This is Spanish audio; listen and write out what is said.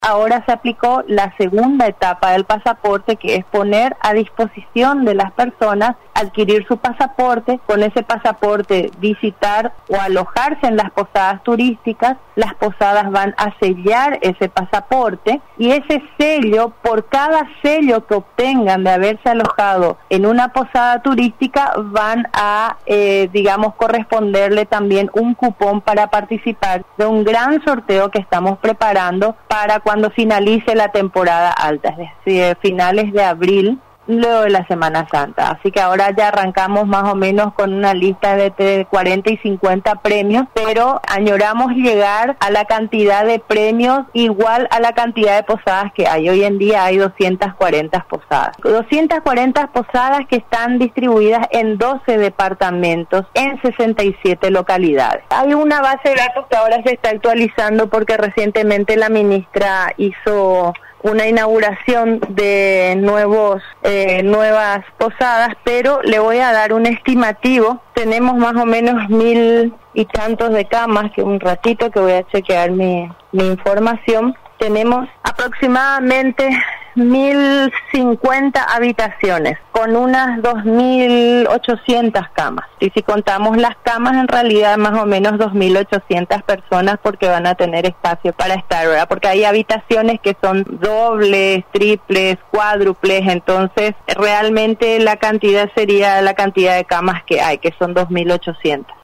Ahora se aplicó la segunda etapa del pasaporte, que es poner a disposición de las personas adquirir su pasaporte, con ese pasaporte visitar o alojarse en las posadas turísticas. Las posadas van a sellar ese pasaporte y ese sello, por cada sello que obtengan de haberse alojado en una posada turística, van a, corresponderle también un cupón para participar de un gran sorteo que estamos preparando para cuando finalice la temporada alta, es decir, finales de abril, luego de la Semana Santa. Así que ahora ya arrancamos más o menos con una lista de entre 40 y 50 premios, pero añoramos llegar a la cantidad de premios igual a la cantidad de posadas que hay. Hoy en día hay 240 posadas. 240 posadas que están distribuidas en 12 departamentos, en 67 localidades. Hay una base de datos que ahora se está actualizando porque recientemente la ministra hizo una inauguración de nuevas posadas, pero le voy a dar un estimativo. Tenemos más o menos 1000 y tantos de camas, que un ratito que voy a chequear mi información. Tenemos aproximadamente 1050 habitaciones con unas 2800 camas. Y si contamos las camas, en realidad más o menos 2800 personas, porque van a tener espacio para estar, ¿verdad? Porque hay habitaciones que son dobles, triples, cuádruples, entonces realmente la cantidad sería la cantidad de camas que hay, que son 2800.